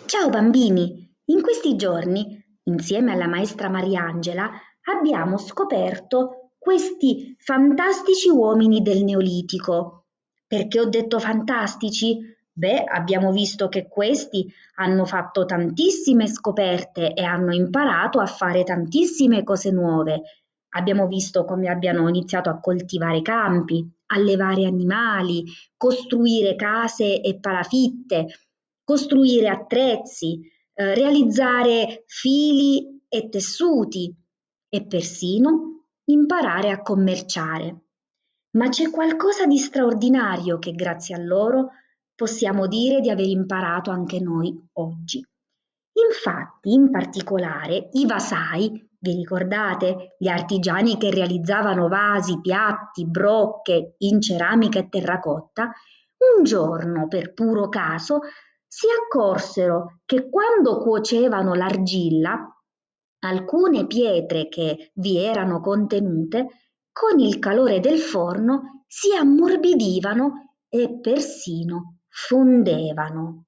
Ciao bambini! In questi giorni, insieme alla maestra Mariangela, abbiamo scoperto questi fantastici uomini del Neolitico. Perché ho detto fantastici? Beh, abbiamo visto che questi hanno fatto tantissime scoperte e hanno imparato a fare tantissime cose nuove. Abbiamo visto come abbiano iniziato a coltivare campi, allevare animali, costruire case e palafitte, costruire attrezzi, realizzare fili e tessuti e persino imparare a commerciare. Ma c'è qualcosa di straordinario che grazie a loro possiamo dire di aver imparato anche noi oggi. Infatti, in particolare, i vasai, vi ricordate? Gli artigiani che realizzavano vasi, piatti, brocche in ceramica e terracotta, un giorno, per puro caso, si accorsero che quando cuocevano l'argilla, alcune pietre che vi erano contenute, con il calore del forno si ammorbidivano e persino fondevano.